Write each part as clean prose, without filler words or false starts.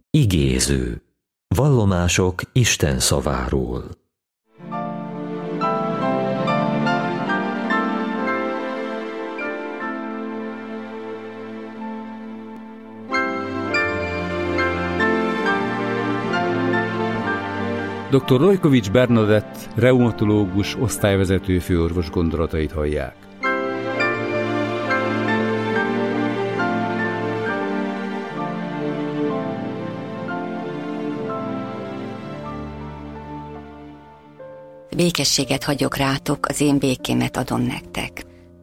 Igéző. Vallomások Isten szaváról. Dr. Rojkovics Bernadett, reumatológus, osztályvezető főorvos gondolatait hallják. Békességet hagyok rátok, az én békémet adom nektek.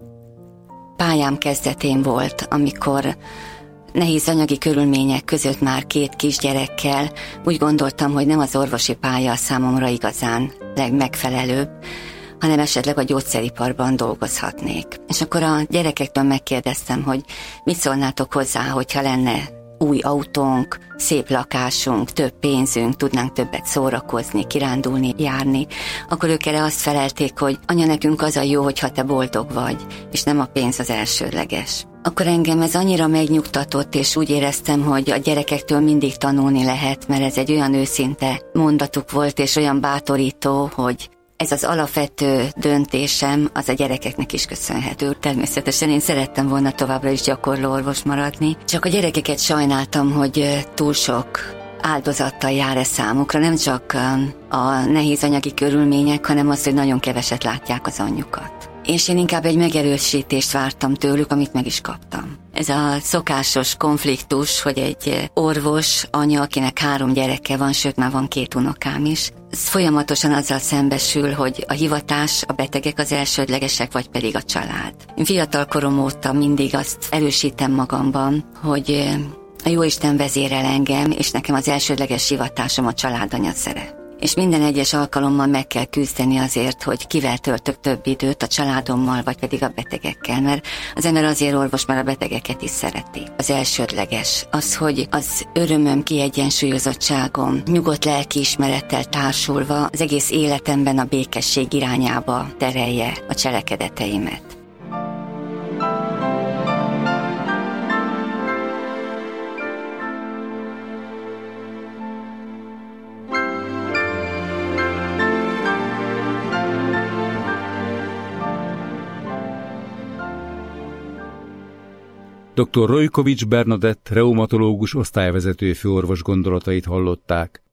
Pályám kezdetén volt, amikor nehéz anyagi körülmények között már 2 kisgyerekkel úgy gondoltam, hogy nem az orvosi pálya a számomra igazán legmegfelelőbb, hanem esetleg a gyógyszeriparban dolgozhatnék. És akkor a gyerekektől megkérdeztem, hogy mit szólnátok hozzá, hogyha lenne új autónk, szép lakásunk, több pénzünk, tudnánk többet szórakozni, kirándulni, járni, akkor ők erre azt felelték, hogy anya, nekünk az a jó, hogyha te boldog vagy, és nem a pénz az elsődleges. Akkor engem ez annyira megnyugtatott, és úgy éreztem, hogy a gyerekektől mindig tanulni lehet, mert ez egy olyan őszinte mondatuk volt, és olyan bátorító, hogy ez az alapvető döntésem, az a gyerekeknek is köszönhető. Természetesen én szerettem volna továbbra is gyakorló orvos maradni, csak a gyerekeket sajnáltam, hogy túl sok áldozattal jár számukra, nem csak a nehéz anyagi körülmények, hanem az, hogy nagyon keveset látják az anyjukat. És én inkább egy megerősítést vártam tőlük, amit meg is kaptam. Ez a szokásos konfliktus, hogy egy orvos anya, akinek 3 gyereke van, sőt már van 2 unokám is, folyamatosan azzal szembesül, hogy a hivatás, a betegek az elsődlegesek, vagy pedig a család. Én fiatal korom óta mindig azt erősítem magamban, hogy a Jóisten vezérel engem, és nekem az elsődleges hivatásom a családanya szerep. És minden egyes alkalommal meg kell küzdeni azért, hogy kivel töltök több időt, a családommal, vagy pedig a betegekkel, mert az ember azért orvos, mert a betegeket is szereti. Az elsődleges az, hogy az örömöm, kiegyensúlyozottságom, nyugodt lelkiismerettel társulva az egész életemben a békesség irányába terelje a cselekedeteimet. Dr. Rojkovics Bernadett, reumatológus, osztályvezető főorvos gondolatait hallották.